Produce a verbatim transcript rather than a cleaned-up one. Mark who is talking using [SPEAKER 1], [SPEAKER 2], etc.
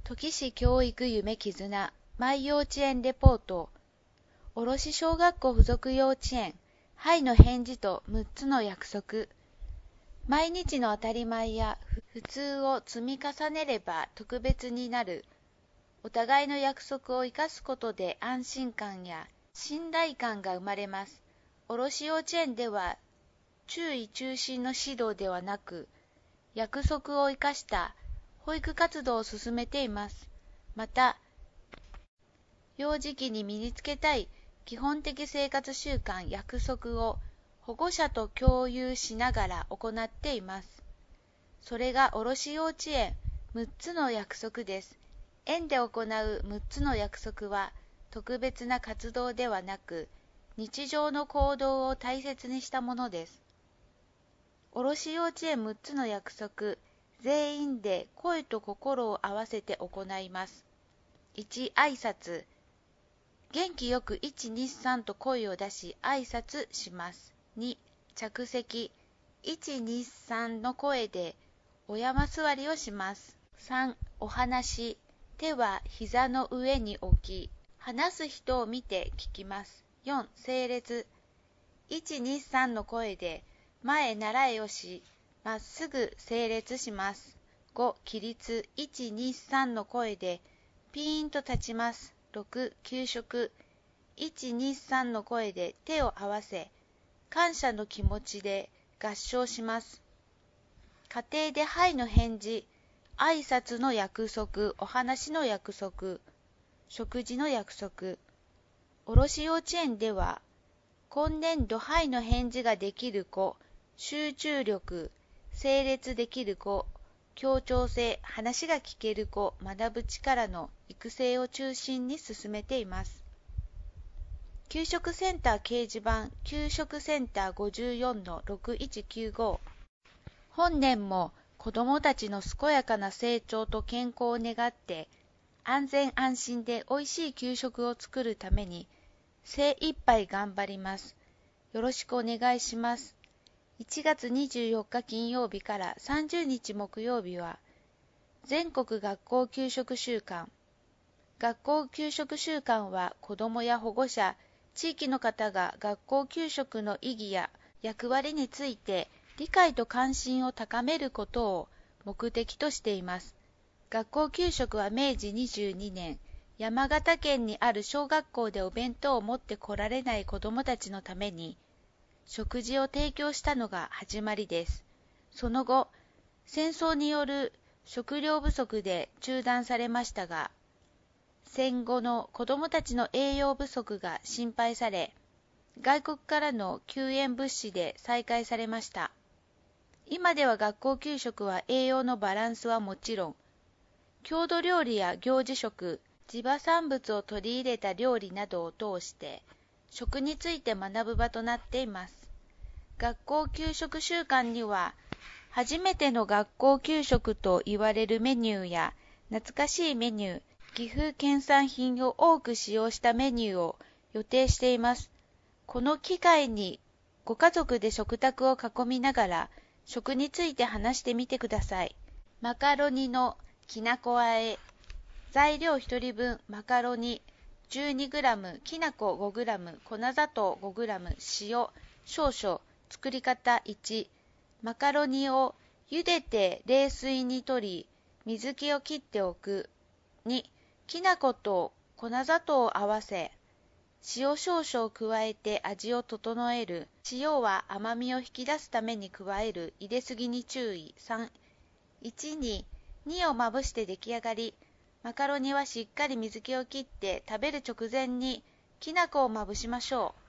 [SPEAKER 1] 土岐市教育夢絆舞幼稚園レポート。卸小学校附属幼稚園はいの返事とむっつの約束。毎日の当たり前や普通を積み重ねれば特別になる。お互いの約束を生かすことで安心感や信頼感が生まれます。卸幼稚園では注意中心の指導ではなく、約束を生かした保育活動を進めています。また、幼児期に身につけたい基本的生活習慣約束を保護者と共有しながら行っています。それが卸幼稚園むっつの約束です。園で行うむっつの約束は特別な活動ではなく、日常の行動を大切にしたものです。卸幼稚園むっつの約束、全員で声と心を合わせて行います。いち、挨拶。元気よくいち、に、さんと声を出し挨拶します。に、着席。いち、に、さんの声でお山座りをします。さん、お話。手は膝の上に置き、話す人を見て聞きます。よん、整列。いち、に、さんの声で前習いをし、まっすぐ整列します。ご、起立。いち、に、さんの声でピーンと立ちます。ろく、給食。いち、に、さんの声で手を合わせ、感謝の気持ちで合唱します。家庭ではいの返事、挨拶の約束、お話の約束、食事の約束。卸幼稚園では、今年度はいの返事ができる子、集中力、整列できる子、協調性、話が聞ける子、学ぶ力の育成を中心に進めています。給食センター掲示板、給食センター ごじゅうよんのろくいちきゅうご。本年も子どもたちの健やかな成長と健康を願って、安全安心でおいしい給食を作るために、精一杯頑張ります。よろしくお願いします。いちがつにじゅうよっか金曜日からさんじゅうにち木曜日は、全国学校給食週間。学校給食週間は子どもや保護者、地域の方が学校給食の意義や役割について理解と関心を高めることを目的としています。学校給食はめいじにじゅうにねん、山形県にある小学校でお弁当を持ってこられない子どもたちのために、食事を提供したのが始まりです。その後、戦争による食料不足で中断されましたが、戦後の子どもたちの栄養不足が心配され、外国からの救援物資で再開されました。今では学校給食は栄養のバランスはもちろん、郷土料理や行事食、地場産物を取り入れた料理などを通して、食について学ぶ場となっています。学校給食週間には、初めての学校給食と言われるメニューや、懐かしいメニュー、岐阜県産品を多く使用したメニューを予定しています。この機会に、ご家族で食卓を囲みながら、食について話してみてください。マカロニのきなこあえ。材料ひとりぶん、マカロニ じゅうにグラム、きなこ ごグラム、粉砂糖 ごグラム、塩少々。作り方いち、マカロニを茹でて冷水にとり、水気を切っておく。に、きな粉と粉砂糖を合わせ、塩少々加えて味を整える。塩は甘みを引き出すために加える。入れすぎに注意。さん、いちににをまぶして出来上がり。マカロニはしっかり水気を切って食べる直前にきな粉をまぶしましょう。